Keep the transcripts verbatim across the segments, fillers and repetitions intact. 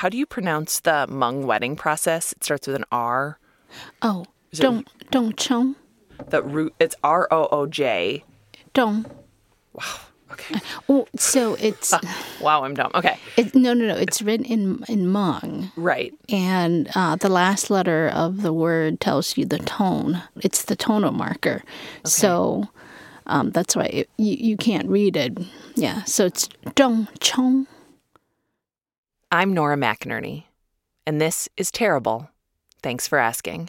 how do you pronounce the Hmong wedding process? It starts with an R. Oh, Is Dong Dong Chong. The root, it's R O O J. Dong. Wow. Okay. Oh, so it's wow, I'm dumb. Okay. It, no, no, no. It's written in in Hmong. Right. And uh, the last letter of the word tells you the tone. It's the tonal marker. Okay. So um, that's why it, you, you can't read it. Yeah. So it's Dong Chong. I'm Nora McInerney, and this is Terrible. Thanks for asking.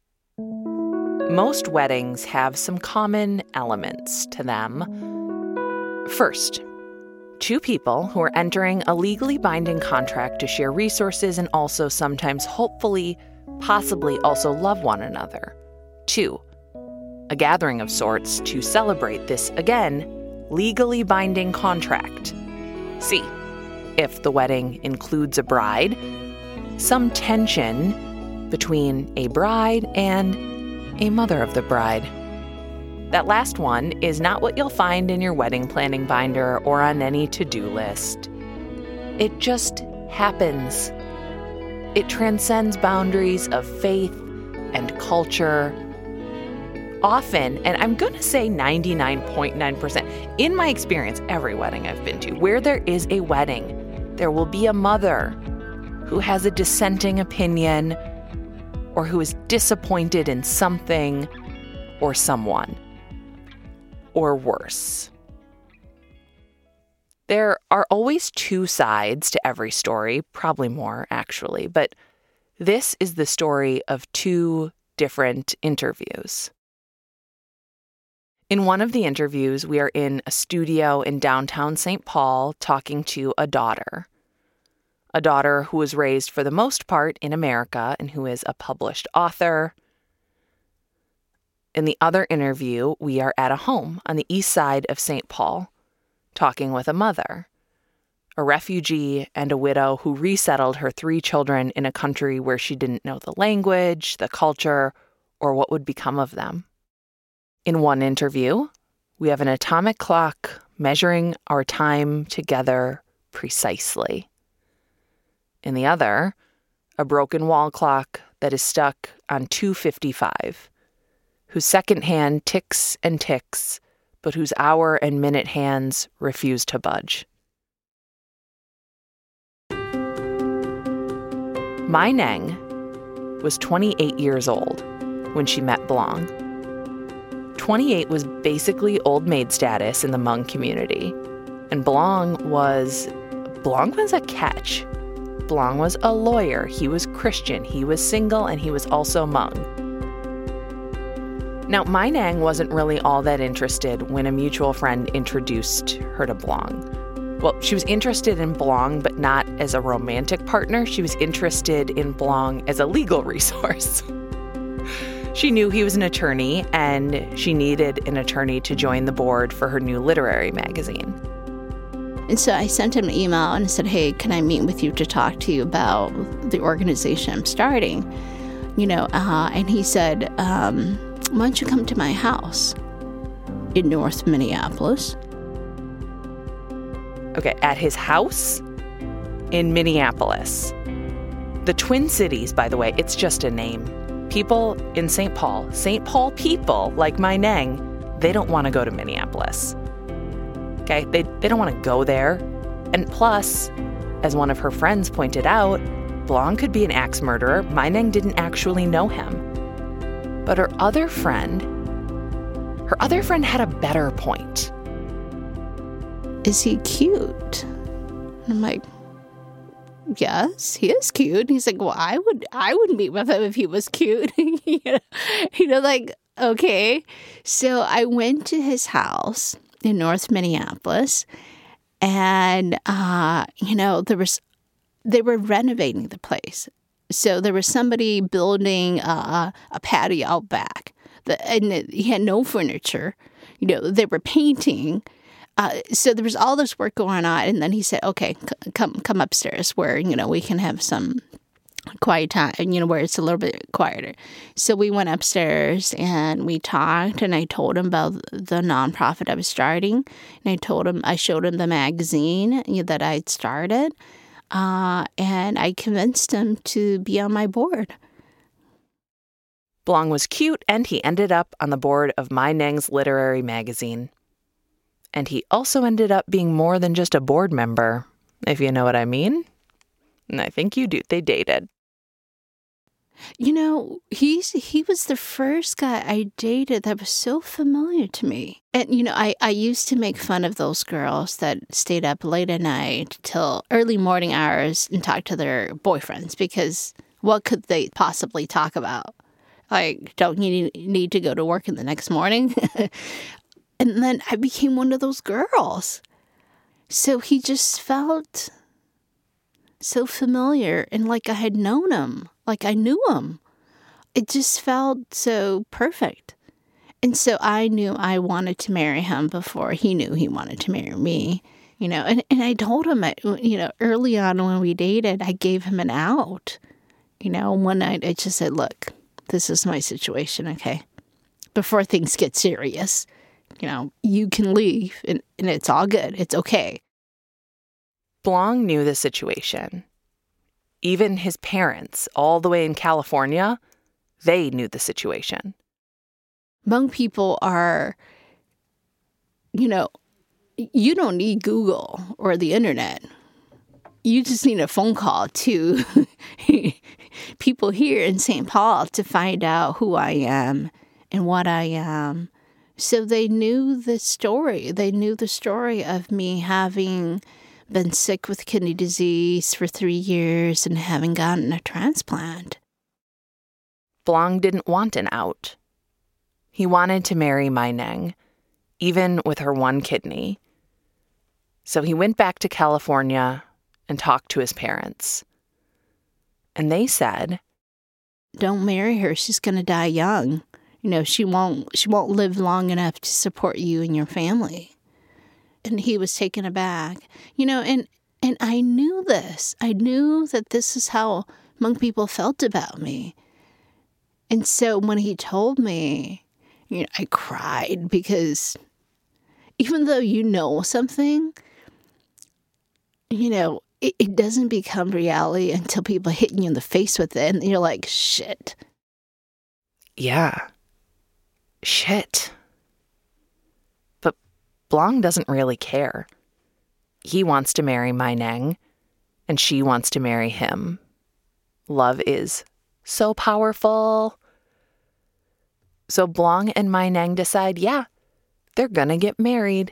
Most weddings have some common elements to them. First, two people who are entering a legally binding contract to share resources and also sometimes, hopefully, possibly also love one another. Two, a gathering of sorts to celebrate this, again, legally binding contract. C, if the wedding includes a bride, some tension between a bride and a mother of the bride. That last one is not what you'll find in your wedding planning binder or on any to-do list. It just happens. It transcends boundaries of faith and culture. Often, and I'm going to say ninety-nine point nine percent, in my experience, every wedding I've been to, where there is a wedding, there will be a mother who has a dissenting opinion or who is disappointed in something or someone. Or worse. There are always two sides to every story, probably more, actually, but this is the story of two different interviews. In one of the interviews, we are in a studio in downtown Saint Paul talking to a daughter. A daughter who was raised for the most part in America and who is a published author. In the other interview, we are at a home on the east side of Saint Paul, talking with a mother, a refugee and a widow who resettled her three children in a country where she didn't know the language, the culture, or what would become of them. In one interview, we have an atomic clock measuring our time together precisely. In the other, a broken wall clock that is stuck on two fifty-five, whose second hand ticks and ticks, but whose hour and minute hands refuse to budge. Mai Neng was twenty-eight years old when she met Blong. twenty-eight was basically old maid status in the Hmong community, and Blong was, Blong was a catch. Blong was a lawyer, he was Christian, he was single, and he was also Hmong. Now, Mai Neng wasn't really all that interested when a mutual friend introduced her to Blong. Well, she was interested in Blong, but not as a romantic partner. She was interested in Blong as a legal resource. She knew he was an attorney, and she needed an attorney to join the board for her new literary magazine. And so I sent him an email and said, hey, can I meet with you to talk to you about the organization I'm starting? You know, uh, and he said, um, why don't you come to my house in North Minneapolis? Okay, at his house in Minneapolis. The Twin Cities, by the way, it's just a name. People in Saint Paul, Saint Paul people like Mai Neng, they don't want to go to Minneapolis. Okay, they, they don't want to go there. And plus, as one of her friends pointed out, Blong could be an axe murderer. Mai Neng didn't actually know him. But her other friend, her other friend had a better point. Is he cute? And I'm like, yes, he is cute. And he's like, well, I would, I would meet with him if he was cute. you know, you know, like, okay. So I went to his house in North Minneapolis, and uh, you know, there was, they were renovating the place. So there was somebody building uh, a patio out back, the, and it, he had no furniture. You know, they were painting. Uh, so there was all this work going on, and then he said, okay, c- come come upstairs where, you know, we can have some quiet time, you know, where it's a little bit quieter. So we went upstairs, and we talked, and I told him about the nonprofit I was starting, and I told him, I showed him the magazine, you know, that I'd started. uh, and I convinced him to be on my board. Blong was cute, and he ended up on the board of My Neng's literary magazine. And he also ended up being more than just a board member, if you know what I mean. And I think you do. They dated. You know, he's he was the first guy I dated that was so familiar to me. And, you know, I, I used to make fun of those girls that stayed up late at night till early morning hours and talked to their boyfriends, because what could they possibly talk about? Like, don't you need to go to work in the next morning? And then I became one of those girls. So he just felt so familiar and like I had known him, like I knew him. It just felt so perfect. And so I knew I wanted to marry him before he knew he wanted to marry me. You know, and, and I told him, you know, early on when we dated, I gave him an out. You know, one night I just said, look, this is my situation, okay? Before things get serious, you know, you can leave and, and it's all good. It's okay. Blong knew the situation. Even his parents, all the way in California, they knew the situation. Hmong people are, you know, you don't need Google or the internet. You just need a phone call to people here in Saint Paul to find out who I am and what I am. So they knew the story. They knew the story of me having been sick with kidney disease for three years and having gotten a transplant. Blong didn't want an out. He wanted to marry My Neng, even with her one kidney. So he went back to California and talked to his parents. And they said, don't marry her. She's going to die young. You know, she won't she won't live long enough to support you and your family. And he was taken aback. You know, and and I knew this. I knew that this is how Hmong people felt about me. And so when he told me, you know, I cried, because even though you know something, you know, it, it doesn't become reality until people hit you in the face with it. And you're like, shit. Yeah. Shit. But Blong doesn't really care. He wants to marry My Neng, and she wants to marry him. Love is so powerful. So Blong and My Neng decide, yeah, they're gonna get married.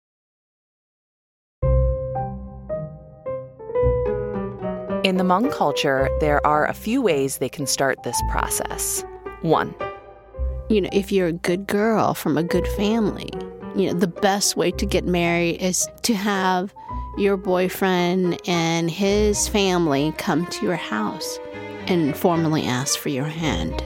In the Hmong culture, there are a few ways they can start this process. One, you know, if you're a good girl from a good family, you know, the best way to get married is to have your boyfriend and his family come to your house and formally ask for your hand.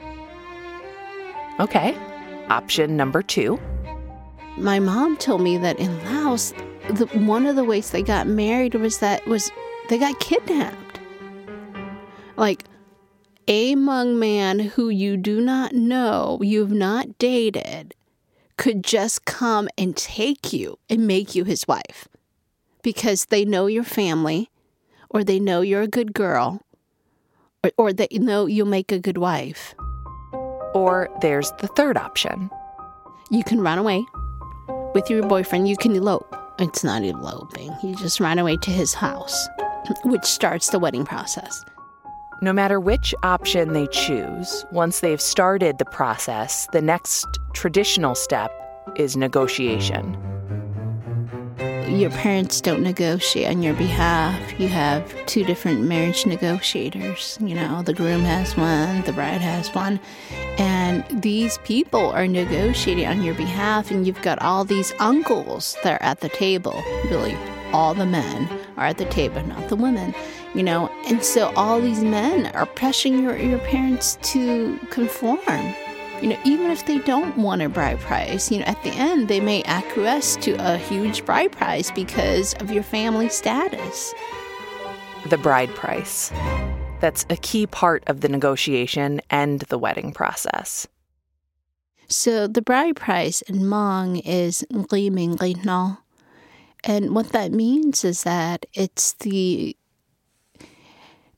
Okay. Option number two. My mom told me that in Laos, the, one of the ways they got married was that was they got kidnapped. Like, a Hmong man who you do not know, you've not dated, could just come and take you and make you his wife. Because they know your family, or they know you're a good girl, or, or they know you'll make a good wife. Or there's the third option. You can run away with your boyfriend. You can elope. It's not eloping. You just run away to his house, which starts the wedding process. No matter which option they choose, once they've started the process, the next traditional step is negotiation. Your parents don't negotiate on your behalf. You have two different marriage negotiators. You know, the groom has one, the bride has one. And these people are negotiating on your behalf, and you've got all these uncles that are at the table. Really, all the men are at the table, not the women. You know, and so all these men are pressuring your, your parents to conform. You know, even if they don't want a bride price, you know, at the end, they may acquiesce to a huge bride price because of your family status. The bride price. That's a key part of the negotiation and the wedding process. So the bride price in Hmong is ngli ming ngli no. And what that means is that it's the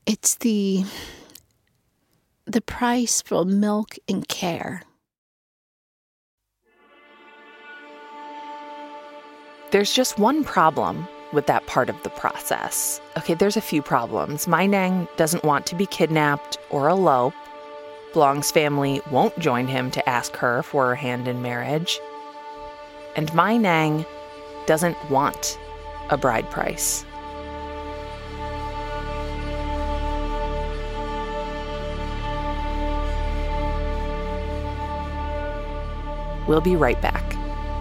It's the the price for milk and care. There's just one problem with that part of the process. Okay, there's a few problems. Mai Nang doesn't want to be kidnapped or elope. Blong's family won't join him to ask her for her hand in marriage. And Mai Nang doesn't want a bride price. We'll be right back.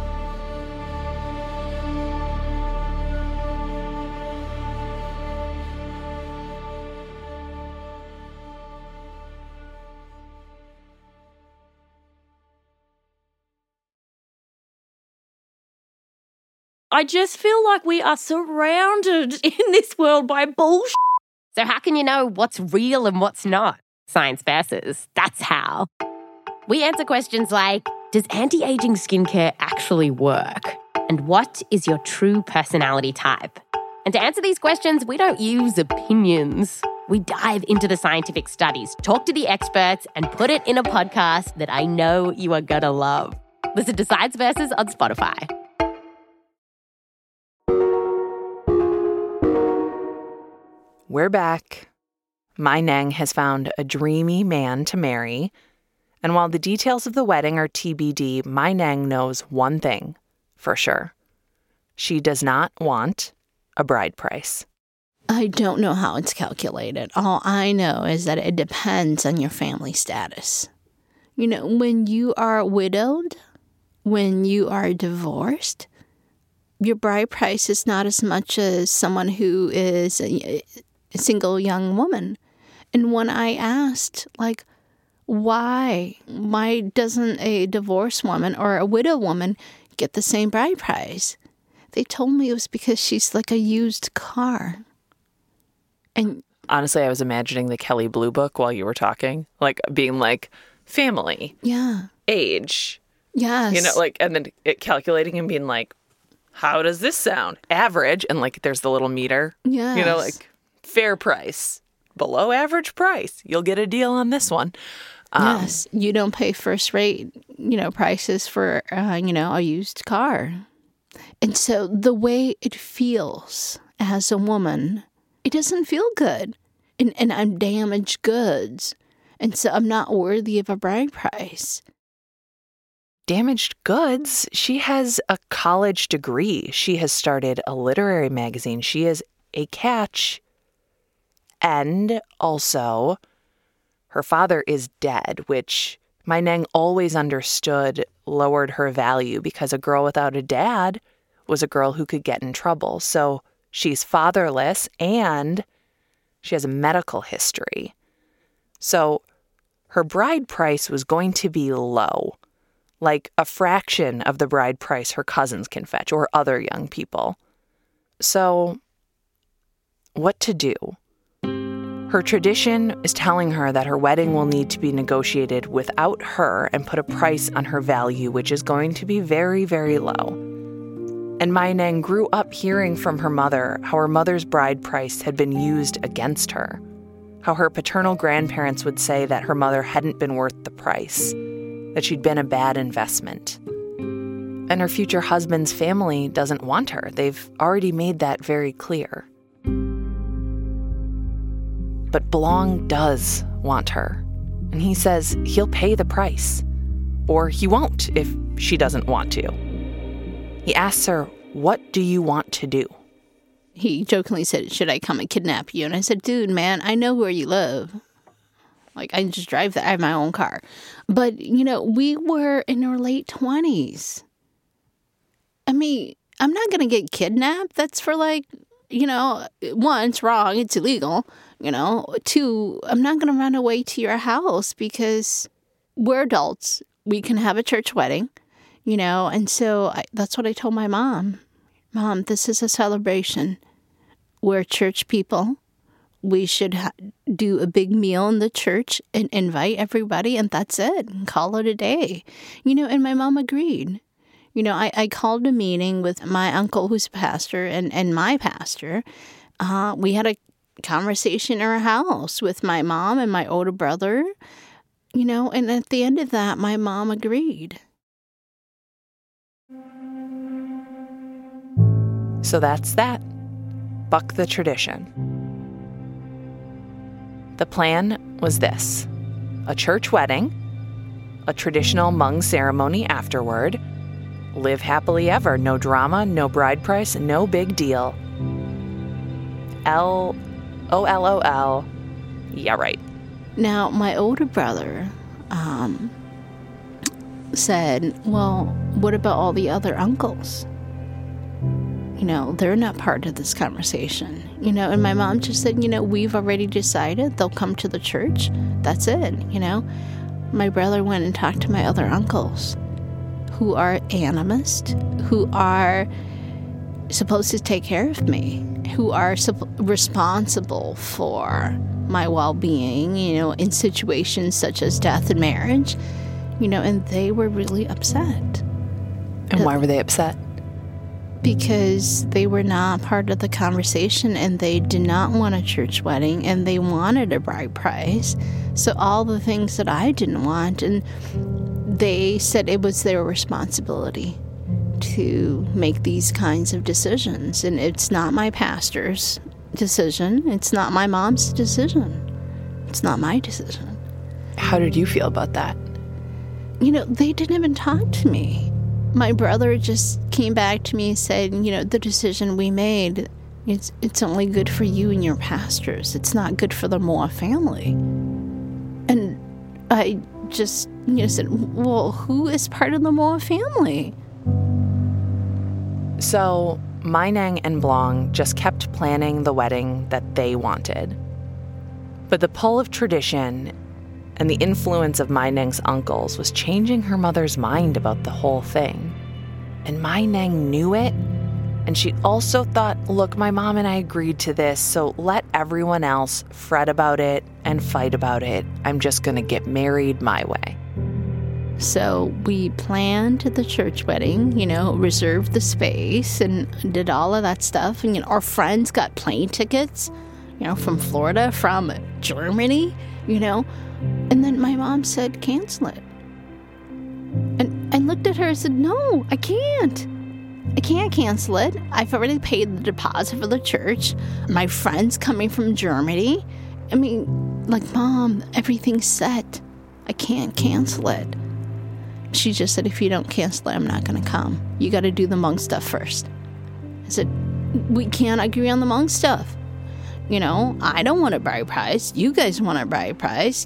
I just feel like we are surrounded in this world by bullshit. So how can you know what's real and what's not? Science Versus. That's how. We answer questions like, does anti-aging skincare actually work? And what is your true personality type? And to answer these questions, we don't use opinions. We dive into the scientific studies, talk to the experts, and put it in a podcast that I know you are gonna love. Listen to Science Versus on Spotify. We're back. Mai Nang has found a dreamy man to marry. And while the details of the wedding are T B D, Mai Nang knows one thing for sure. She does not want a bride price. I don't know how it's calculated. All I know is that it depends on your family status. You know, when you are widowed, when you are divorced, your bride price is not as much as someone who is a, a single young woman. And when I asked, like, why? Why doesn't a divorced woman or a widow woman get the same bride price? They told me it was because she's like a used car. And honestly, I was imagining the Kelly Blue Book while you were talking, like being like family, yeah, age, yes, you know, like, and then it calculating and being like, how does this sound? Average, and like there's the little meter, yes, you know, like fair price, below average price. You'll get a deal on this one. Um, yes, you don't pay first rate, you know, prices for, uh, you know, a used car. And so the way it feels as a woman, it doesn't feel good. And, and I'm damaged goods. And so I'm not worthy of a bride price. Damaged goods? She has a college degree. She has started a literary magazine. She is a catch. And also, her father is dead, which Mai Nang always understood lowered her value because a girl without a dad was a girl who could get in trouble. So she's fatherless and she has a medical history. So her bride price was going to be low, like a fraction of the bride price her cousins can fetch or other young people. So what to do? Her tradition is telling her that her wedding will need to be negotiated without her and put a price on her value, which is going to be very, very low. And Mai Nang grew up hearing from her mother how her mother's bride price had been used against her, how her paternal grandparents would say that her mother hadn't been worth the price, that she'd been a bad investment. And her future husband's family doesn't want her. They've already made that very clear. But Blong does want her, and he says he'll pay the price, or he won't if she doesn't want to. He asks her, what do you want to do? He jokingly said, should I come and kidnap you? And I said, dude, man, I know where you live. Like, I just drive there. I have my own car. But, you know, we were in our late twenties. I mean, I'm not going to get kidnapped. That's for, like, you know, one, it's wrong. It's illegal. You know, two, I'm not going to run away to your house because we're adults. We can have a church wedding, you know. And so I, that's what I told my mom. Mom, this is a celebration. We're church people. We should ha- do a big meal in the church and invite everybody, and that's it. And call it a day. You know, and my mom agreed. You know, I, I called a meeting with my uncle who's a pastor and, and my pastor. Uh, we had a conversation in our house with my mom and my older brother, you know, and at the end of that, my mom agreed. So that's that. Buck the tradition. The plan was this: a church wedding, a traditional Hmong ceremony afterward, live happily ever, no drama, no bride price, no big deal. L O L O L. Yeah, right. Now, my older brother um, said, well, what about all the other uncles? You know, they're not part of this conversation. You know, and my mom just said, you know, we've already decided they'll come to the church. That's it, you know. My brother went and talked to my other uncles who are animist, who are supposed to take care of me, who are sup- responsible for my well-being, you know, in situations such as death and marriage, you know, and they were really upset. And why were they upset? Because they were not part of the conversation and they did not want a church wedding and they wanted a bride price. So all the things that I didn't want, and they said it was their responsibility to make these kinds of decisions. And it's not my pastor's decision. It's not my mom's decision. It's not my decision. How did you feel about that? You know, they didn't even talk to me. My brother just came back to me and said, you know, the decision we made, it's it's only good for you and your pastors. It's not good for the Moore family. And I just, you know, said, well, who is part of the Moore family? So Mai Nang and Blong just kept planning the wedding that they wanted. But the pull of tradition and the influence of Mai Nang's uncles was changing her mother's mind about the whole thing. And Mai Nang knew it, and she also thought, look, my mom and I agreed to this, so let everyone else fret about it and fight about it. I'm just going to get married my way. So we planned the church wedding, you know, reserved the space and did all of that stuff. And, you know, our friends got plane tickets, you know, from Florida, from Germany, you know. And then my mom said, cancel it. And I looked at her and said, no, I can't. I can't cancel it. I've already paid the deposit for the church. My friend's coming from Germany. I mean, like, Mom, everything's set. I can't cancel it. She just said, if you don't cancel it, I'm not going to come. You got to do the Hmong stuff first. I said, we can't agree on the Hmong stuff. You know, I don't want a bride price. You guys want a bride price.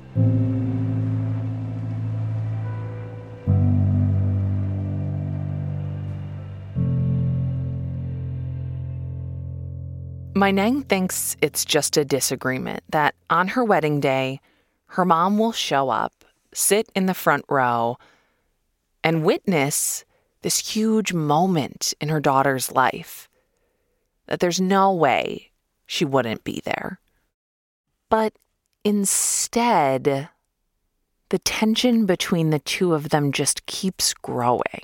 Mai Nang thinks it's just a disagreement, that on her wedding day, her mom will show up, sit in the front row, and witness this huge moment in her daughter's life. That there's no way she wouldn't be there. But instead, the tension between the two of them just keeps growing.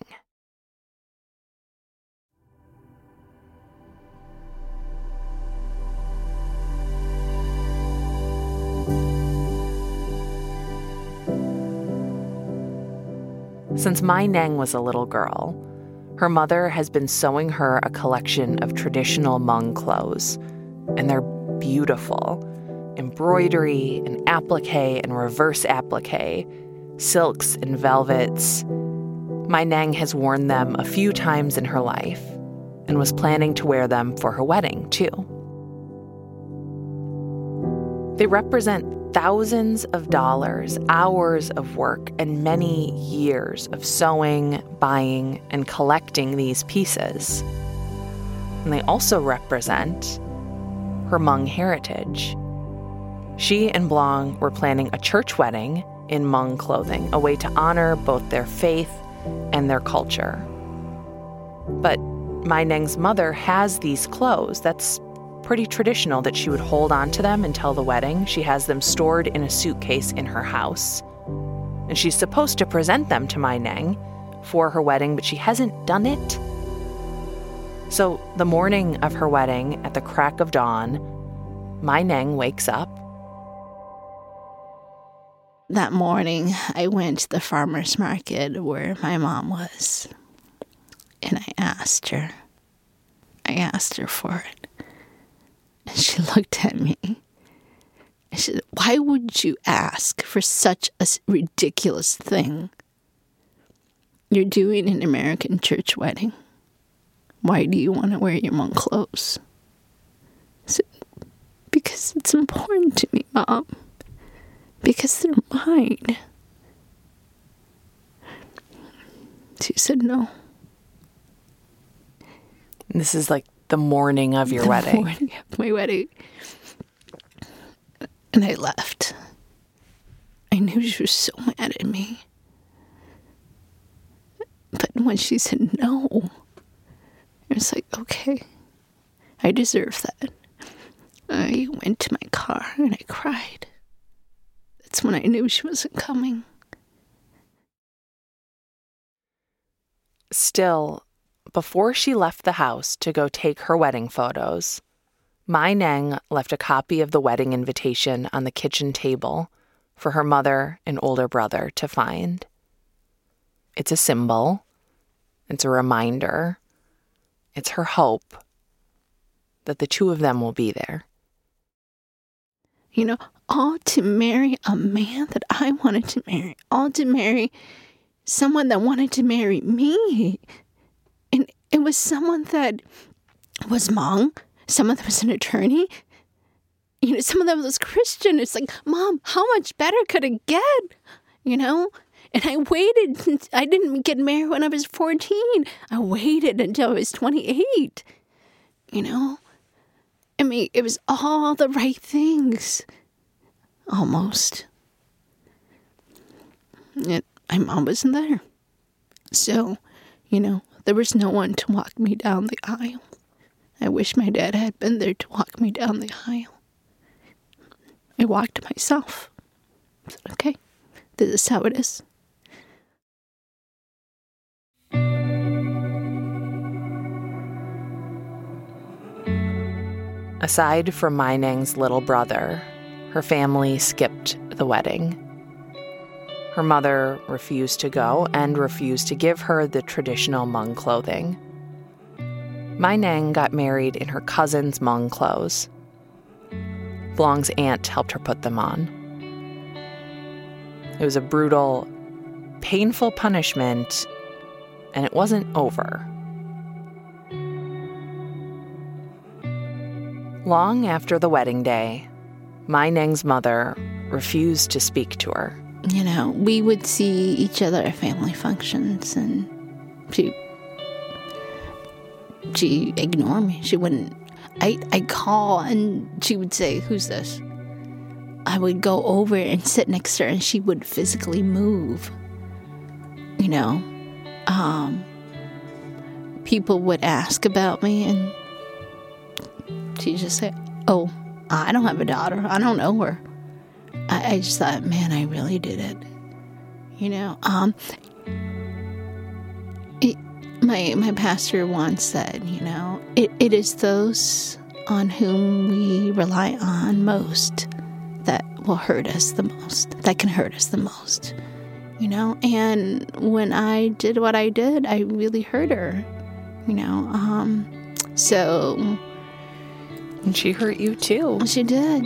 Since Mai Nang was a little girl, her mother has been sewing her a collection of traditional Hmong clothes, and they're beautiful. Embroidery and applique and reverse applique, silks and velvets. Mai Nang has worn them a few times in her life and was planning to wear them for her wedding, too. They represent thousands of dollars, hours of work, and many years of sewing, buying, and collecting these pieces. And they also represent her Hmong heritage. She and Blong were planning a church wedding in Hmong clothing, a way to honor both their faith and their culture. But Mai Nang's mother has these clothes. That's pretty traditional that she would hold on to them until the wedding. She has them stored in a suitcase in her house. And she's supposed to present them to Mai Nang for her wedding, but she hasn't done it. So the morning of her wedding, at the crack of dawn, Mai Neng wakes up. That morning, I went to the farmer's market where my mom was. And I asked her. I asked her for it. And she looked at me. And she said, why would you ask for such a ridiculous thing? You're doing an American church wedding. Why do you want to wear your Hmong clothes? I said, because it's important to me, Mom. Because they're mine. She said no. This is like the morning of your the wedding. Morning of my wedding. And I left. I knew she was so mad at me. But when she said no, I was like, okay, I deserve that. I went to my car and I cried. That's when I knew she wasn't coming. Still, before she left the house to go take her wedding photos, Mai Neng left a copy of the wedding invitation on the kitchen table for her mother and older brother to find. It's a symbol. It's a reminder. It's her hope that the two of them will be there. You know, all to marry a man that I wanted to marry. All to marry someone that wanted to marry me. And it was someone that was Hmong. Someone that was an attorney. You know, someone that was Christian. It's like, Mom, how much better could it get? You know? And I waited. I didn't get married when I was fourteen. I waited until I was twenty-eight. You know? I mean, it was all the right things. Almost. And my mom wasn't there. So, you know, there was no one to walk me down the aisle. I wish my dad had been there to walk me down the aisle. I walked myself. I said, okay, this is how it is. Aside from Mai Neng's little brother, her family skipped the wedding. Her mother refused to go and refused to give her the traditional Hmong clothing. Mai Neng got married in her cousin's Hmong clothes. Blong's aunt helped her put them on. It was a brutal, painful punishment, and it wasn't over. Long after the wedding day, Mai Neng's mother refused to speak to her. You know, we would see each other at family functions, and she she ignored me. She wouldn't. I I'd call, and she would say, "Who's this?" I would go over and sit next to her, and she would physically move. You know, um, people would ask about me, and she'd just say, "Oh, I don't have a daughter. I don't know her." I, I just thought, man, I really did it. You know, um, it, my my pastor once said, you know, it, it is those on whom we rely on most that will hurt us the most, that can hurt us the most. You know, and when I did what I did, I really hurt her. You know, um, so. And she hurt you too. She did.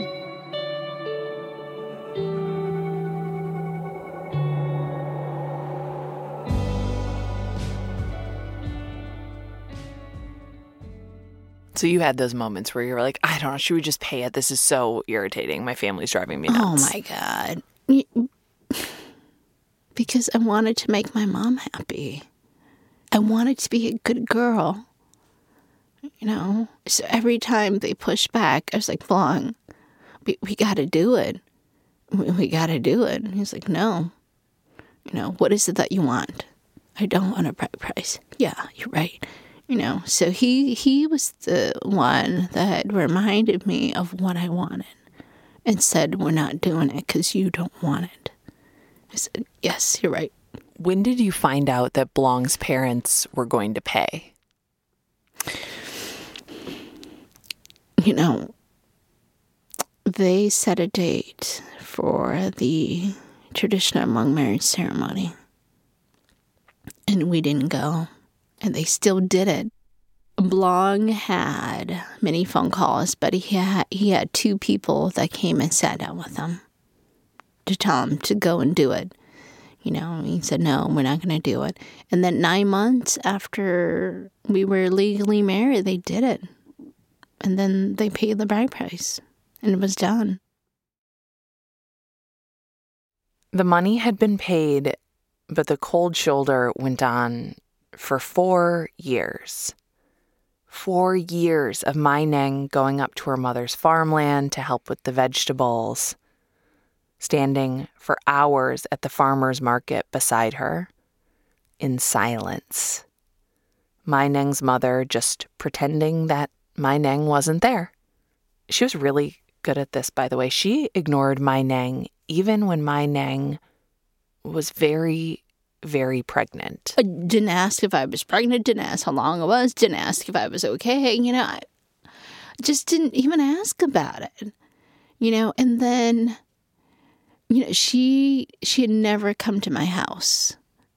So you had those moments where you were like, I don't know, should we just pay it? This is so irritating. My family's driving me nuts. Oh, my God. Because I wanted to make my mom happy. I wanted to be a good girl. You know? So every time they pushed back, I was like, Blong, we, we got to do it. We, we got to do it. And he's like, no. You know, what is it that you want? I don't want a bride price. Yeah, you're right. You know, so he he was the one that reminded me of what I wanted and said, we're not doing it because you don't want it. I said, yes, you're right. When did you find out that Blong's parents were going to pay? You know, they set a date for the traditional Hmong marriage ceremony. And we didn't go. And they still did it. Blong had many phone calls, but he had, he had two people that came and sat down with him to tell him to go and do it. You know, he said, no, we're not going to do it. And then nine months after we were legally married, they did it. And then they paid the bride price. And it was done. The money had been paid, but the cold shoulder went on for four years. Four years of Mai Neng going up to her mother's farmland to help with the vegetables, standing for hours at the farmer's market beside her, in silence. Mai Neng's mother just pretending that Mai Neng wasn't there. She was really good at this, by the way. She ignored Mai Neng even when Mai Neng was very, very pregnant. I didn't ask if I was pregnant, didn't ask how long it was, didn't ask if I was okay, you know. I just didn't even ask about it, you know. And then, you know, she, she had never come to my house.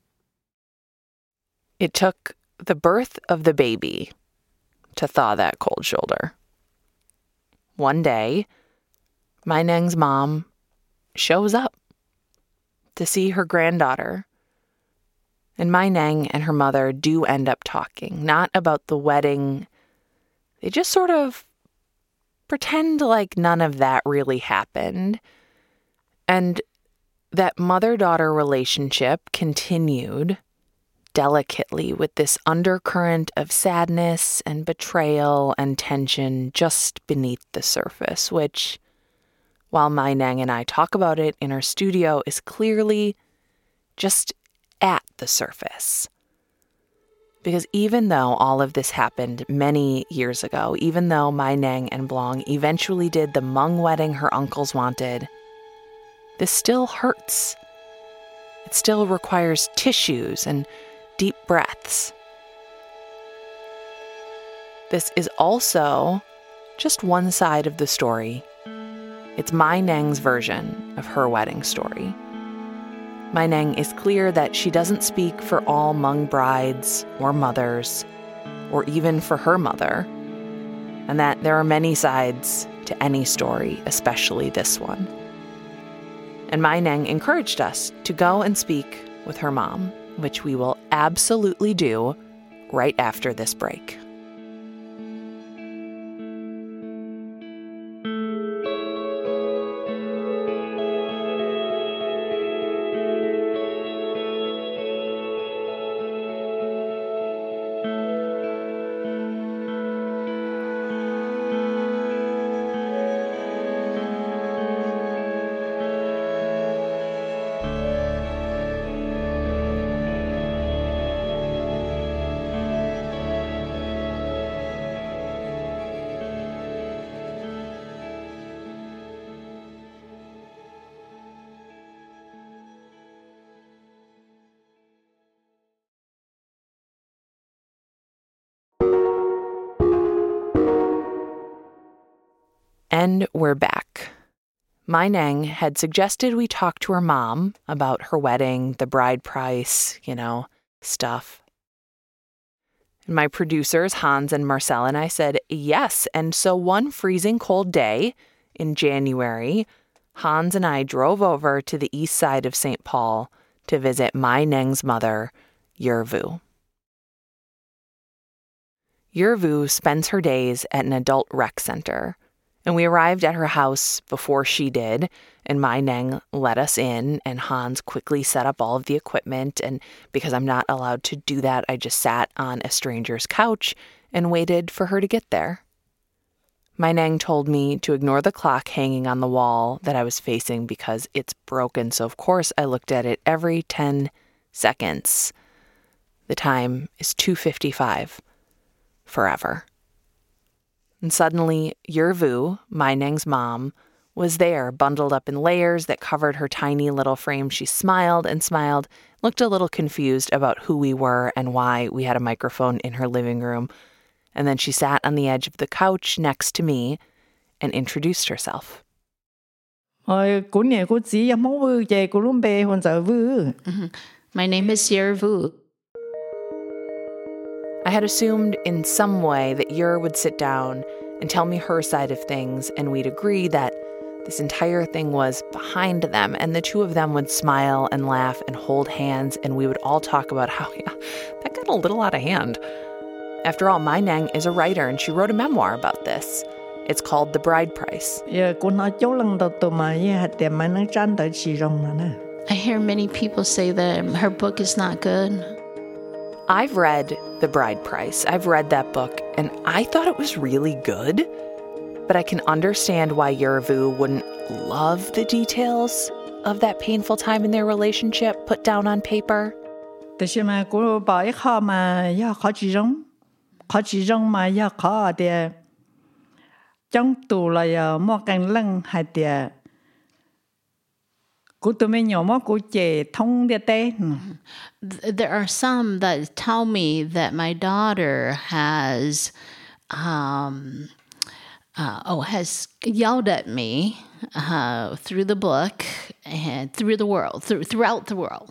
It took the birth of the baby to thaw that cold shoulder. One day, Mai Neng's mom shows up to see her granddaughter. And Mai Neng and her mother do end up talking, not about the wedding. They just sort of pretend like none of that really happened. And that mother-daughter relationship continued delicately with this undercurrent of sadness and betrayal and tension just beneath the surface, which, while Mai Neng and I talk about it in our studio, is clearly just at the surface. Because even though all of this happened many years ago, even though Mai Neng and Blong eventually did the Hmong wedding her uncles wanted, this still hurts. It still requires tissues and deep breaths. This is also just one side of the story. It's Mai Neng's version of her wedding story. Mai Neng is clear that she doesn't speak for all Hmong brides or mothers, or even for her mother, and that there are many sides to any story, especially this one. And Mai Neng encouraged us to go and speak with her mom, which we will absolutely do right after this break. And we're back. Mai Neng had suggested we talk to her mom about her wedding, the bride price, you know, stuff. And my producers, Hans and Marcel, and I said yes. And so one freezing cold day in January, Hans and I drove over to the east side of Saint Paul to visit Mai Neng's mother, Yervu. Yervu spends her days at an adult rec center. And we arrived at her house before she did, and Mai Neng let us in, and Hans quickly set up all of the equipment, and because I'm not allowed to do that, I just sat on a stranger's couch and waited for her to get there. Mai Neng told me to ignore the clock hanging on the wall that I was facing because it's broken, so of course I looked at it every ten seconds. The time is two fifty-five, forever. And suddenly, Yervu, Mai Neng's mom, was there, bundled up in layers that covered her tiny little frame. She smiled and smiled, looked a little confused about who we were and why we had a microphone in her living room. And then she sat on the edge of the couch next to me and introduced herself. My name is Yer Vu. I had assumed in some way that Yer would sit down and tell me her side of things, and we'd agree that this entire thing was behind them, and the two of them would smile and laugh and hold hands, and we would all talk about how, yeah, that got a little out of hand. After all, my Nang is a writer, and she wrote a memoir about this. It's called The Bride Price. I hear many people say that her book is not good. I've read The Bride Price. I've read that book, and I thought it was really good. But I can understand why Yer Vu wouldn't love the details of that painful time in their relationship put down on paper. There are some that tell me that my daughter has, um, uh, oh, has yelled at me uh, through the book and through the world, through throughout the world.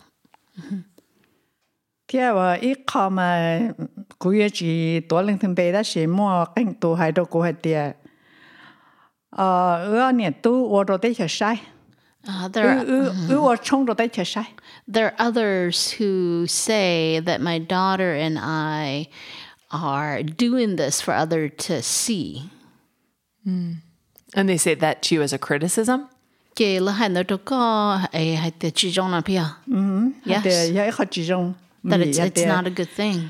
Uh, there, are, mm-hmm. there are others who say that my daughter and I are doing this for others to see. Mm. And they say that to you as a criticism? Mm-hmm. Yes. That it's, it's not a good thing.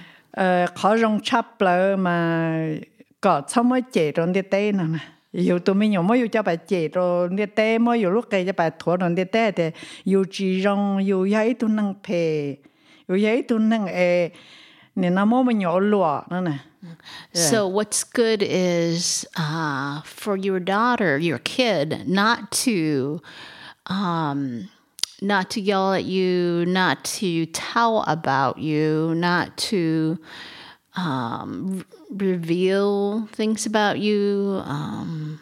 Yêu tụi mình nhổm yêu cho bà trẻ rồi đi té mới yêu lúc cái cho bà thua rồi đi té thì yêu chỉ rong yêu giấy tụi năng phê yêu giấy tụi năng ê nên nó mới nhỏ lụa nữa nè. So what's good is uh, for your daughter, your kid, not to um, not to yell at you, not to tell about you, not to um, reveal things about you. Um.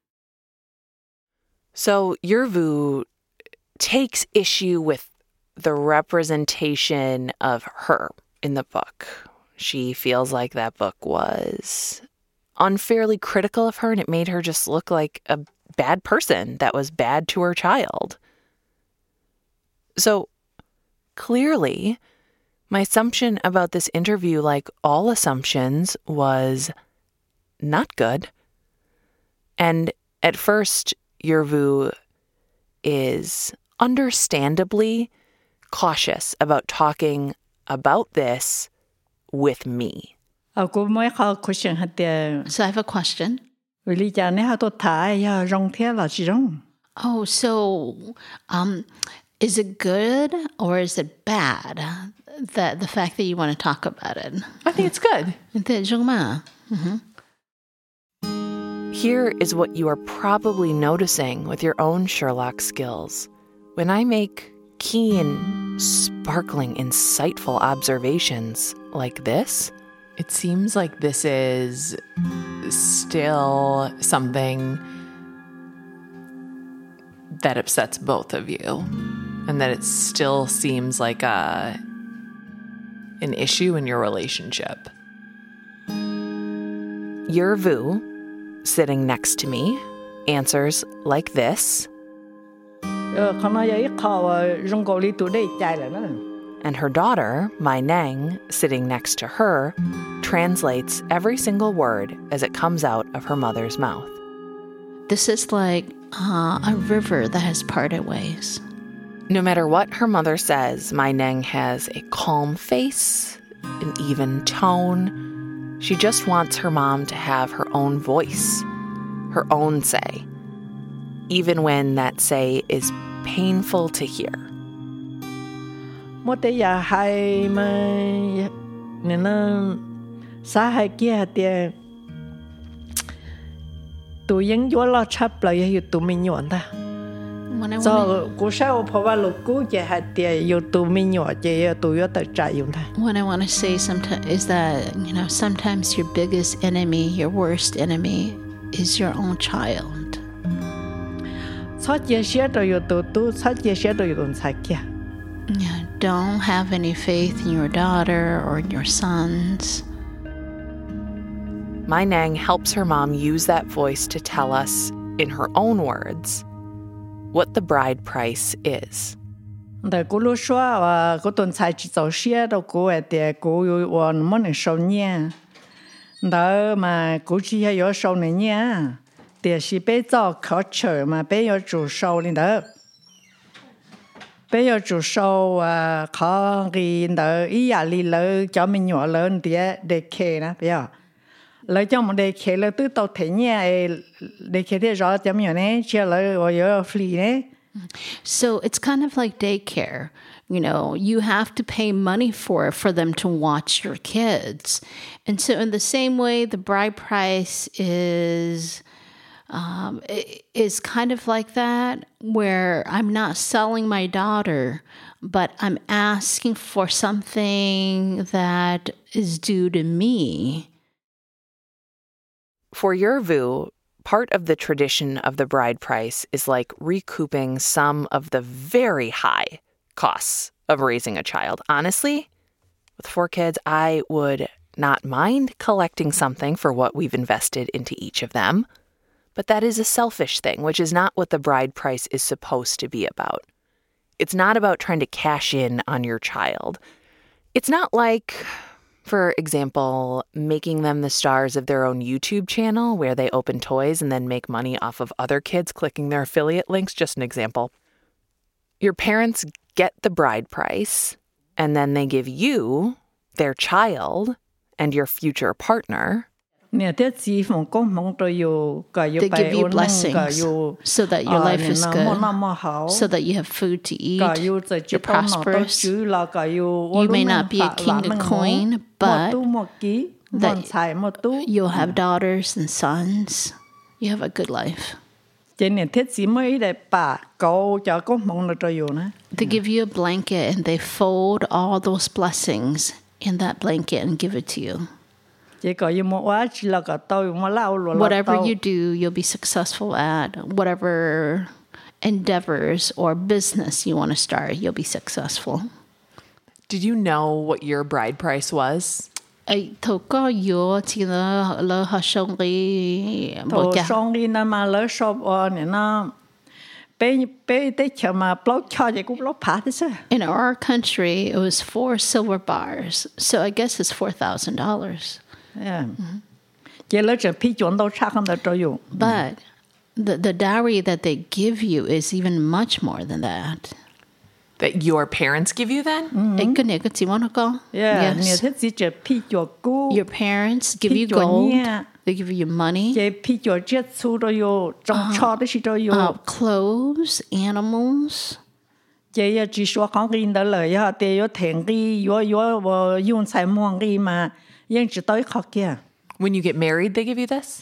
So Yer Vu takes issue with the representation of her in the book. She feels like that book was unfairly critical of her, and it made her just look like a bad person that was bad to her child. So clearly, my assumption about this interview, like all assumptions, was not good. And at first, Yer Vu is understandably cautious about talking about this with me. So I have a question. Oh, so um, is it good or is it bad that the fact that you want to talk about it? I think it's good. Mm-hmm. Here is what you are probably noticing with your own Sherlock skills. When I make keen, sparkling, insightful observations like this, it seems like this is still something that upsets both of you, and that it still seems like a an issue in your relationship. Yer Vu, sitting next to me, answers like this. And her daughter, Mai Nang, sitting next to her, translates every single word as it comes out of her mother's mouth. This is like uh, a river that has parted ways. No matter what her mother says, Mai Nang has a calm face, an even tone. She just wants her mom to have her own voice, her own say, even when that say is painful to hear. Một cái nhà hay mà nên nó xã hay kia thì tụi những chỗ lo chấp lại yêu tụi mình nhọn ta. So cú sao phá vào lúc cú chỉ hay thì yêu tụi mình nhọn chỉ yêu tụi yêu tới trái yêu ta. What I want to say sometimes is that, you know, sometimes your biggest enemy, your worst enemy, is your own child. Yeah, don't have any faith in your daughter or in your sons. Mai Nang helps her mom use that voice to tell us, in her own words, what the bride price is. Đời cô lúc xóa và cô tuần sai chỉ走xe đâu cô ấy thì cô yêu hoàn món này sâu nha. Đời mà cô chỉ hay có sâu này nha. Thì chỉ bé cho khó chờ mà bé có chủ sâu lên đó. Bé có chủ sâu và khó cái đời ý à li lỡ cho mình nhỏ lớn thì để kê nè bé à. Lỡ cho mình để kê lỡ từ tàu thế nha để kê thì rõ cho mình nhỏ nè chia lỡ ở ở free nè. So it's kind of like daycare. You know, you have to pay money for it for them to watch your kids. And so in the same way, the bride price is um, is kind of like that, where I'm not selling my daughter, but I'm asking for something that is due to me. For Yervu, part of the tradition of the bride price is like recouping some of the very high costs of raising a child. Honestly, with four kids, I would not mind collecting something for what we've invested into each of them. But that is a selfish thing, which is not what the bride price is supposed to be about. It's not about trying to cash in on your child. It's not like, for example, making them the stars of their own YouTube channel where they open toys and then make money off of other kids clicking their affiliate links. Just an example. Your parents get the bride price, and then they give you, their child, and your future partner. They give you blessings so that your life is good, so that you have food to eat, you're prosperous. You may not be a king or queen, but that you'll have daughters and sons. You have a good life. They give you a blanket and they fold all those blessings in that blanket and give it to you. Whatever you do, you'll be successful at. Whatever endeavors or business you want to start, you'll be successful. Did you know what your bride price was? I told you to the le hashongi. Hashongi na ma le shop on na. In our country, it was four silver bars, so I guess it's four thousand dollars. Yeah. Mm-hmm. But the, the dowry that they give you is even much more than that. That your parents give you then? Mm-hmm. Yes. Your parents give you gold. They give you money. Uh, uh, clothes, animals. When you get married, they give you this?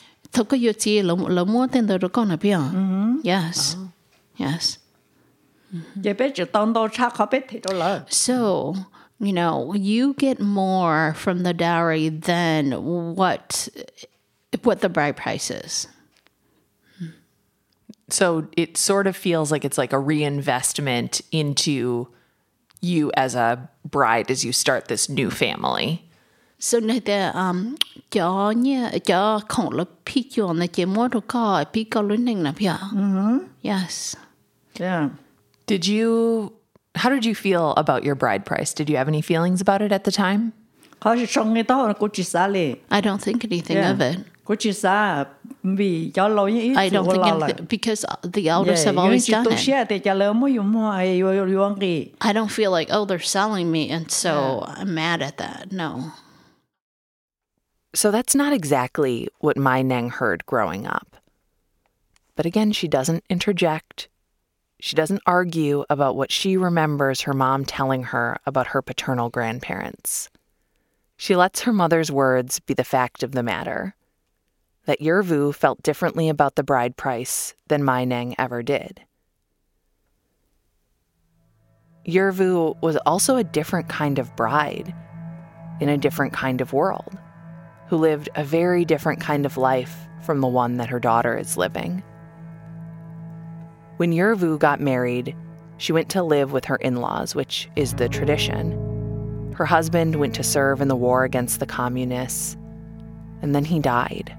Mm-hmm. Yes. Oh. Yes. Mm-hmm. So, you know, you get more from the dowry than what what the bride price is. So it sort of feels like it's like a reinvestment into you as a bride as you start this new family. So um mm-hmm. Yes. Yeah. Did you how did you feel about your bride price? Did you have any feelings about it at the time? I don't think anything yeah. of it. I don't think anything, because the elders yeah, have always done it. I don't feel like, oh, they're selling me, and so yeah. I'm mad at that. No. So that's not exactly what Mai Nang heard growing up. But again, she doesn't interject. She doesn't argue about what she remembers her mom telling her about her paternal grandparents. She lets her mother's words be the fact of the matter, that Yervu felt differently about the bride price than Mai Nang ever did. Yervu was also a different kind of bride in a different kind of world, who lived a very different kind of life from the one that her daughter is living. When Yervu got married, she went to live with her in-laws, which is the tradition. Her husband went to serve in the war against the communists, and then he died.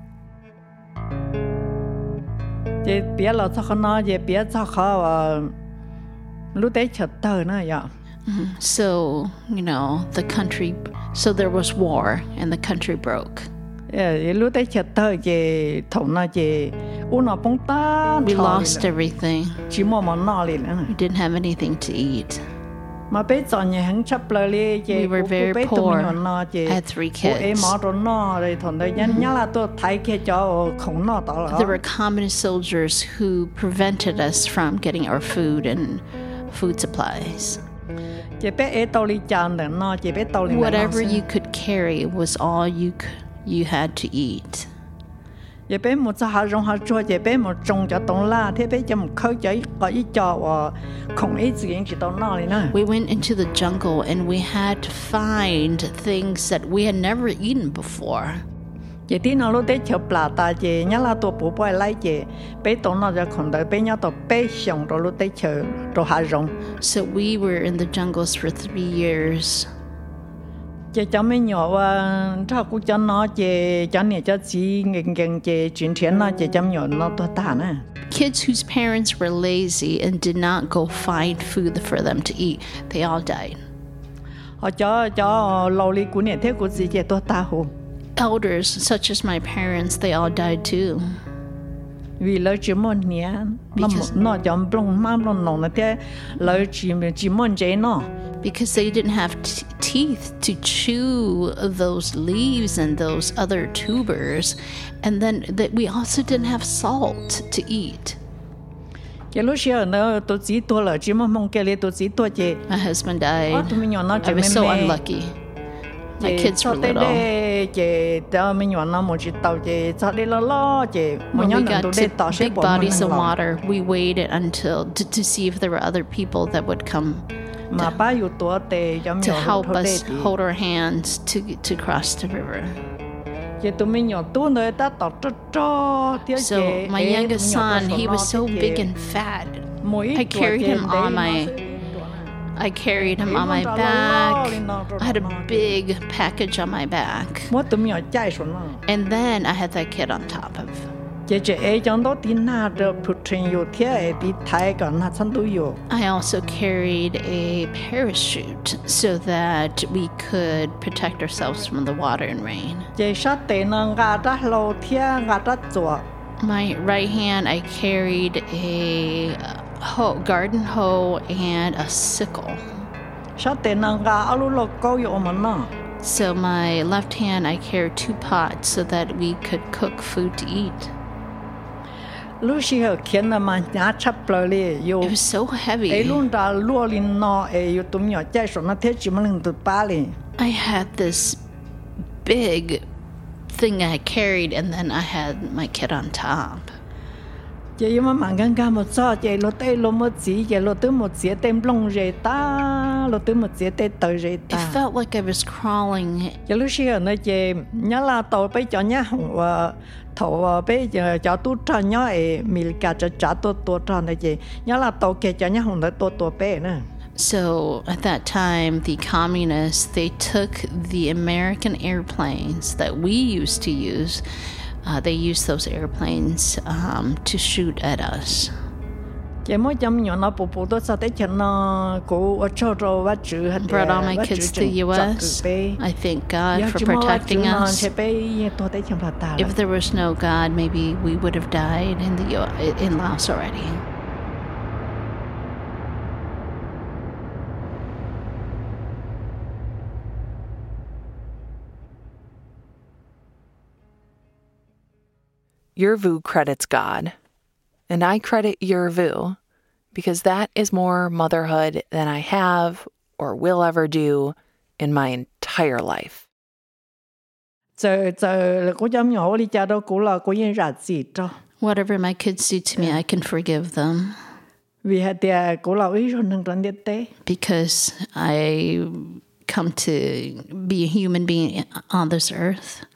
So, you know, the country, so there was war and the country broke. We lost everything. We didn't have anything to eat. We were very poor. I had three kids. There were communist soldiers who prevented us from getting our food and food supplies. Whatever you could carry was all you could, you had to eat. We went into the jungle and we had to find things that we had never eaten before. So we were in the jungles for three years. Kids whose parents were lazy and did not go find food for them to eat, they all died. Elders, such as my parents, they all died too. Because, because they didn't have t- teeth to chew those leaves and those other tubers, and then that we also didn't have salt to eat. My husband died. I was so unlucky. My kids were little. When we got to big bodies of water, we waited until to, to see if there were other people that would come to, to help us hold our hands to to cross the river. So my youngest son, he was so big and fat. I carried him on my I carried him on my back. I had a big package on my back. And then I had that kid on top of. I also carried a parachute so that we could protect ourselves from the water and rain. My right hand, I carried a hoe, garden hoe and a sickle. So my left hand, I carried two pots so that we could cook food to eat. It was so heavy. I had this big thing I carried, and then I had my kid on top. It felt like I was crawling. So at that time, the communists, they took the American airplanes that we used to use. Uh, they used those airplanes um, to shoot at us. Brought all my kids to the U S. I thank God for protecting us. If there was no God, maybe we would have died in the U- in Laos already. Yervu credits God, and I credit Yervu because that is more motherhood than I have or will ever do in my entire life. Whatever my kids do to me, I can forgive them. Because I come to be a human being on this earth.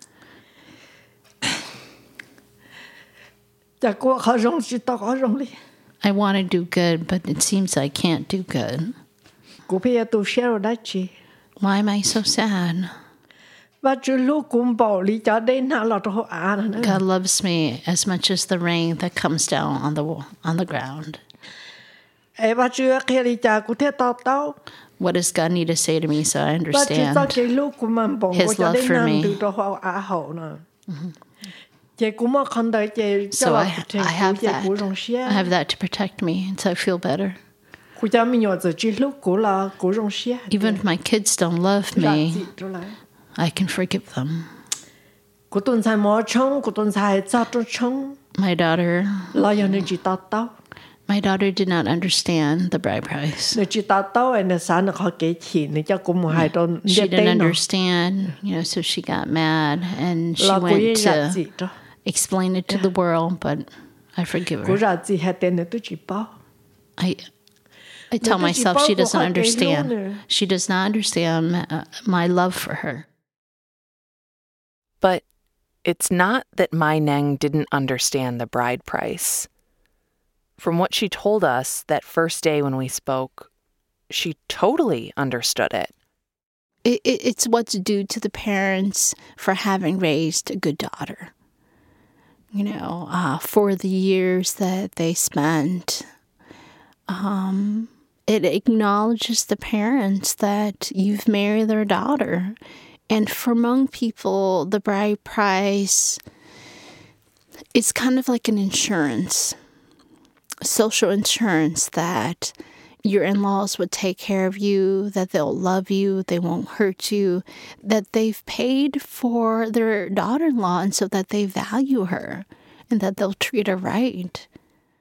I want to do good, but it seems I can't do good. Cô bây giờ tu share đó chị. Why am I so sad? Và chú lúc cũng bảo lý cho đến nào là cho à nữa. God loves me as much as the rain that comes down on the on the ground. Ê và chú khi lý cho cũng thế tao tao. What does God need to say to me so I understand His love for me? So I, I have that. I have that to protect me, and so I feel better. Even if my kids don't love me, I can forgive them. My daughter, my daughter did not understand the bride price. She didn't understand, you know, so she got mad and she went to explain it to the world, but I forgive her. I, I tell myself she doesn't understand. She does not understand uh, my love for her. But it's not that Mai Neng didn't understand the bride price. From what she told us that first day when we spoke, she totally understood it. It, it. It's what's due to the parents for having raised a good daughter. You know, uh, for the years that they spent. Um, it acknowledges the parents that you've married their daughter. And for Hmong people, the bride price is kind of like an insurance. Social insurance that your in-laws would take care of you, that they'll love you, they won't hurt you, that they've paid for their daughter-in-law and so that they value her and that they'll treat her right.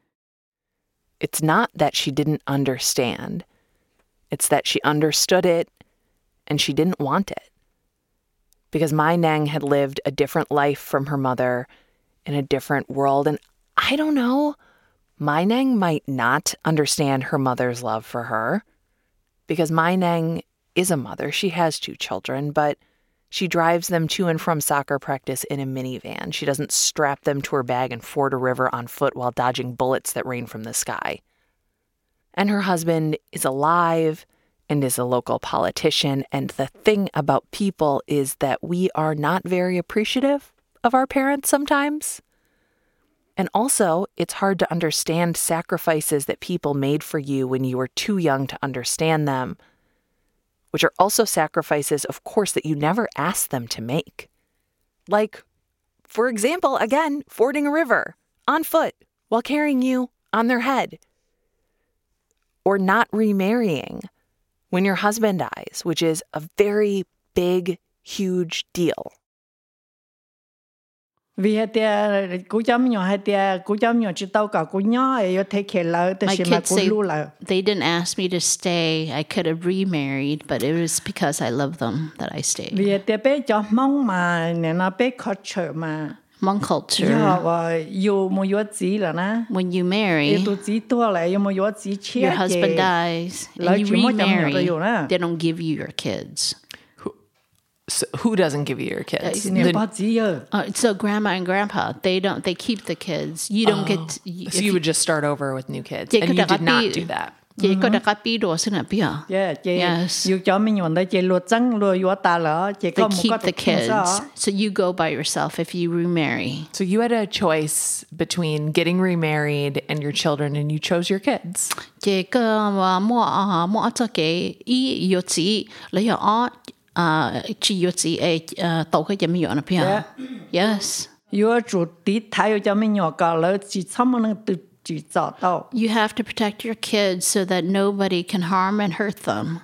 It's not that she didn't understand. It's that she understood it and she didn't want it. Because Mai Neng had lived a different life from her mother in a different world. And I don't know, Mai Neng might not understand her mother's love for her, because Mai Neng is a mother. She has two children, but she drives them to and from soccer practice in a minivan. She doesn't strap them to her bag and ford a river on foot while dodging bullets that rain from the sky. And her husband is alive and is a local politician. And the thing about people is that we are not very appreciative of our parents sometimes. And also, it's hard to understand sacrifices that people made for you when you were too young to understand them, which are also sacrifices, of course, that you never asked them to make. Like, for example, again, fording a river on foot while carrying you on their head. Or not remarrying when your husband dies, which is a very big, huge deal. Vì thế cô cháu mình hay thế cô cháu mình chỉ tao cả cô nhỏ ấy take care là My kids say they didn't ask me to stay. I could have remarried, but it was because I love them that I stayed. Vì thế bé cho Hmong mà nè nó bé culture mà. Hmong culture. Yeah, và yêu một yếu chỉ là na. When you marry, yêu chỉ tua lại yêu một yếu chỉ chia. Your husband dies, and you remarry. They don't give you your kids. So who doesn't give you your kids? Uh, the, uh, so grandma and grandpa, they don't. They keep the kids. You don't oh, get. To, you, so you would just start over with new kids, and you did not do that. Mm-hmm. Yeah, yes. You They keep the kids, so you go by yourself if you remarry. So you had a choice between getting remarried and your children, and you chose your kids. Uh, yeah. Yes. You have to protect your kids so that nobody can harm and hurt them.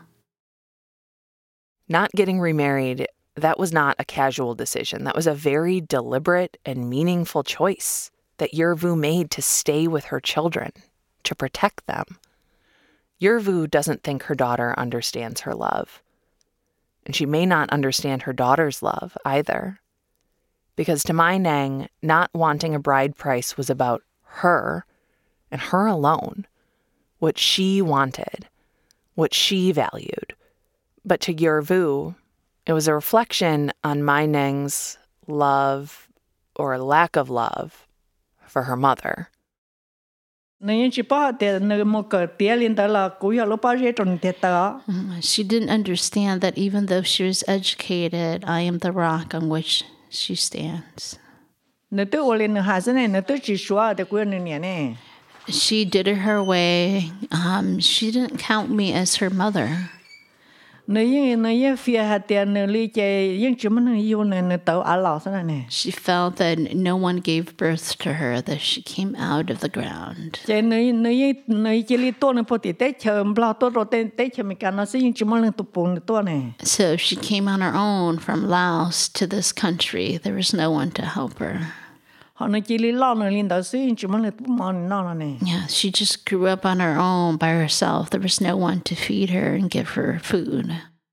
Not getting remarried, that was not a casual decision. That was a very deliberate and meaningful choice that Yervu made to stay with her children, to protect them. Yervu doesn't think her daughter understands her love. And she may not understand her daughter's love either. Because to Mai Neng, not wanting a bride price was about her and her alone, what she wanted, what she valued. But to Yervu, it was a reflection on Mai Neng's love or lack of love for her mother. Nên chỉ bảo để nơi một cái tiền lên đó là cú hiểu lúc bao giờ trong tiền đó. She didn't understand that even though she was educated, I am the rock on which she stands. Nếu tôi ở lên hà sơn này, nếu tôi chỉ xóa để quên nên này. She did it her way. Um, she didn't count me as her mother. Nếu như nếu như phía hạt tiền nếu lý chơi những chuyện mình yêu nên nếu tàu ăn lẩu thế này. She felt that no one gave birth to her, that she came out of the ground. Chơi nếu nếu như nếu chỉ lý tôi nên phải tiết tế chờ bao tôi rồi tế tế chờ mình cả nó sẽ những chuyện mình tụ bồn tôi này. So if she came on her own from Laos to this country, there was no one to help her. Họ nói chỉ lý lo nó lên đó sẽ những chuyện mình tụ mòn nó này. Yeah, she just grew up on her own by herself. There was no one to feed her and give her food.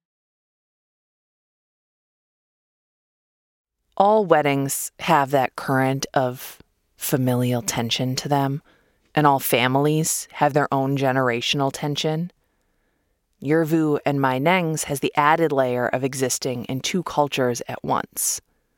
All weddings have that current of familial tension to them, and all families have their own generational tension. Yervu and My Neng's has the added layer of existing in two cultures at once.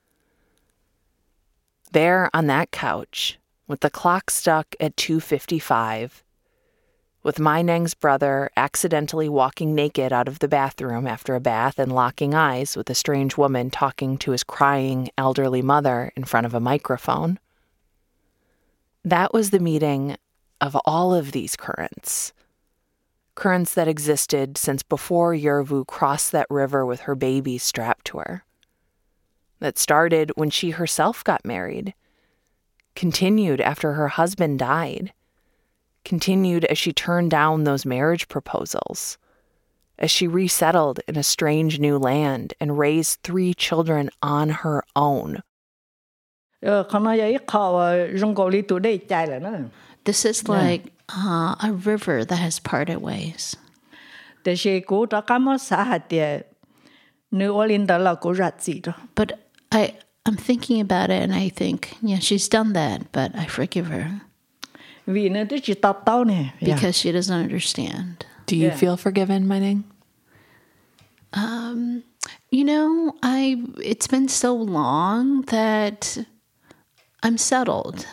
There on that couch, with the clock stuck at two fifty-five, with My Neng's brother accidentally walking naked out of the bathroom after a bath and locking eyes with a strange woman talking to his crying elderly mother in front of a microphone. That was the meeting of all of these currents. Currents that existed since before Yervu crossed that river with her baby strapped to her. That started when she herself got married, continued after her husband died, continued as she turned down those marriage proposals, as she resettled in a strange new land and raised three children on her own. This is like uh, a river that has parted ways. But I, I'm thinking about it and I think, yeah, she's done that, but I forgive her. Because she doesn't understand. Do you yeah. feel forgiven, My Neng? Um, you know, I it's been so long that I'm settled.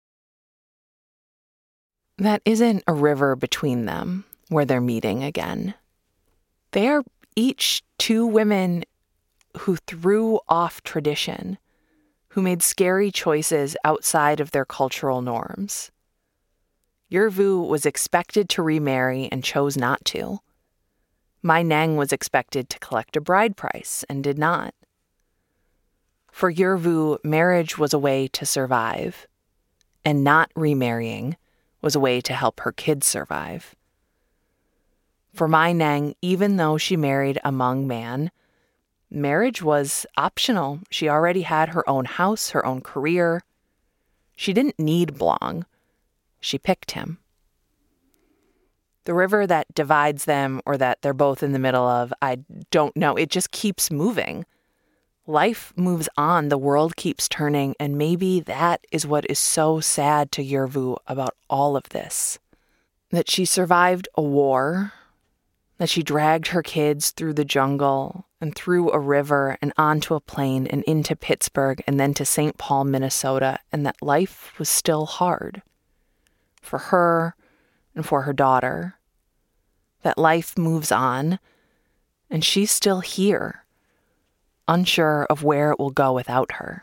That isn't a river between them where they're meeting again. They are each two women who threw off tradition, who made scary choices outside of their cultural norms. Yervu was expected to remarry and chose not to. My Neng was expected to collect a bride price and did not. For Yervu, marriage was a way to survive, and not remarrying was a way to help her kids survive. For My Neng, even though she married a Hmong man, marriage was optional. She already had her own house, her own career. She didn't need Blong. She picked him. The river that divides them, or that they're both in the middle of, I don't know. It just keeps moving. Life moves on. The world keeps turning. And maybe that is what is so sad to Yervu about all of this. That she survived a war, that she dragged her kids through the jungle and through a river and onto a plane and into Pittsburgh and then to Saint Paul, Minnesota, and that life was still hard for her and for her daughter. That life moves on and she's still here, unsure of where it will go without her.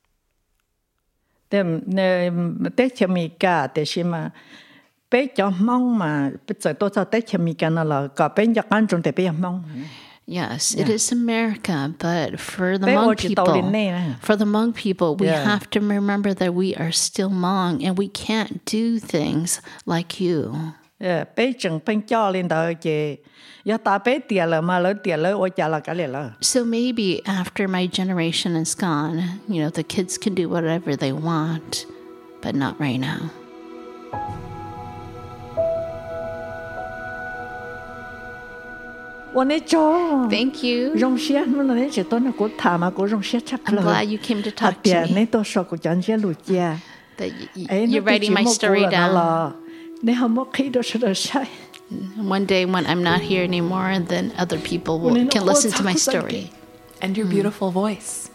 Dem ne Tết cho mi cả để xem mà bé cho mong mà bây giờ tôi cho Tết cho mi cả nó là cả bé cho ăn trong để bé mong. Yes, yeah. It is America, but for the Hmong people, for the Hmong people, we yeah. have to remember that we are still Hmong and we can't do things like you. Yeah, bé chừng bé cho lên đó chứ, ya ta bé tiền là mà lỡ tiền lỡ ôi cha là cái này là. So maybe after my generation is gone, you know, the kids can do whatever they want, but not right now. Thank you. I'm glad you came to talk to me. That you're writing my story down. One day when I'm not here anymore, then other people will, can listen to my story. And your beautiful voice.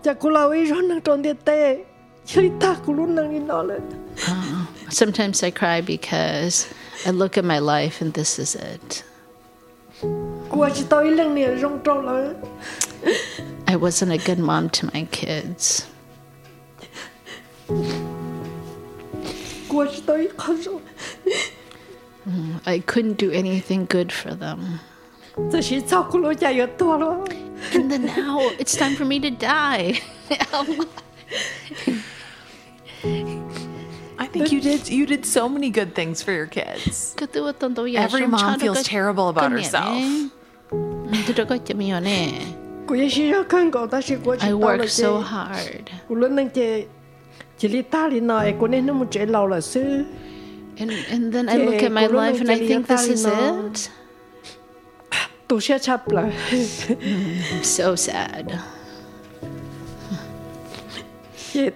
Sometimes I cry because I look at my life and this is it. I wasn't a good mom to my kids. I couldn't do anything good for them. And then now it's time for me to die. I think you did you did so many good things for your kids. Every mom feels terrible about herself. I work so hard. And, and then I look at my life and I think this is it. I'm so sad. Okay,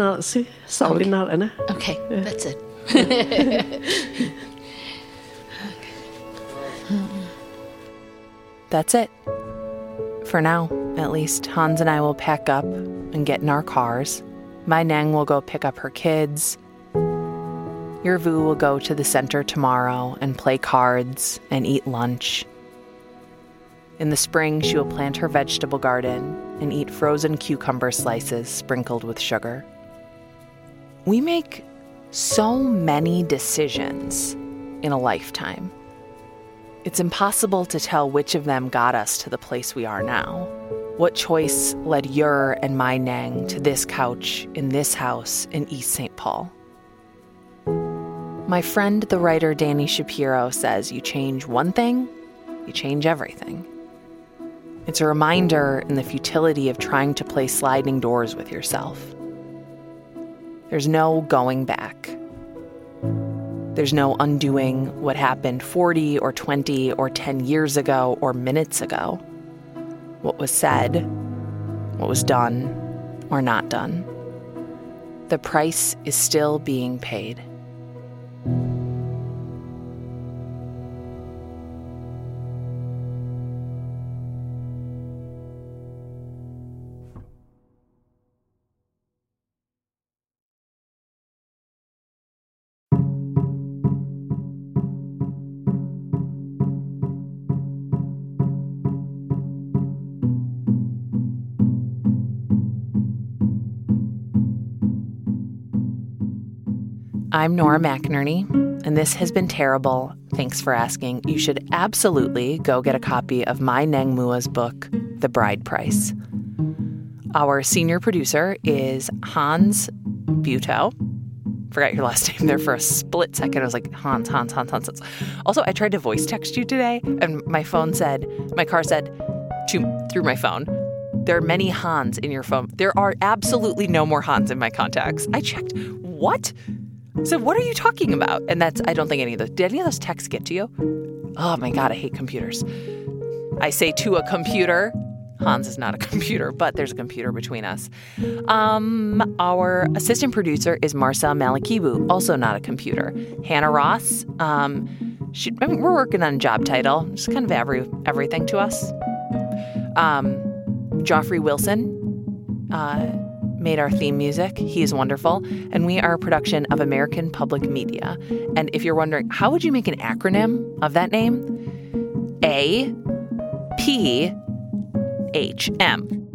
Okay, that's it. That's it. For now, at least, Hans and I will pack up and get in our cars. My Nang will go pick up her kids. Your Vu will go to the center tomorrow and play cards and eat lunch. In the spring, she will plant her vegetable garden and eat frozen cucumber slices sprinkled with sugar. We make so many decisions in a lifetime. It's impossible to tell which of them got us to the place we are now. What choice led your and my Nang to this couch in this house in East Saint Paul? My friend, the writer Dani Shapiro, says you change one thing, you change everything. It's a reminder in the futility of trying to play sliding doors with yourself. There's no going back. There's no undoing what happened forty or twenty or ten years ago or minutes ago. What was said, what was done, or not done. The price is still being paid. I'm Nora McInerney, and this has been terrible. Thanks for asking. You should absolutely go get a copy of my Nang Mua's book, The Bride Price. Our senior producer is Hans Buetow. Forgot your last name there for a split second. I was like, Hans, Hans, Hans, Hans. Hans. Also, I tried to voice text you today, and my phone said, my car said, to, through my phone, there are many Hans in your phone. There are absolutely no more Hans in my contacts. I checked. What? So what are you talking about? And that's, I don't think any of those, did any of those texts get to you? Oh my God, I hate computers. I say to a computer, Hans is not a computer, but there's a computer between us. Um, our assistant producer is Marcel Malakibu, also not a computer. Hannah Ross, um, she, I mean, we're working on a job title, just kind of every everything to us. Um, Joffrey Wilson, uh, made our theme music. He is wonderful. And we are a production of American Public Media. And if you're wondering, how would you make an acronym of that name? A P H M.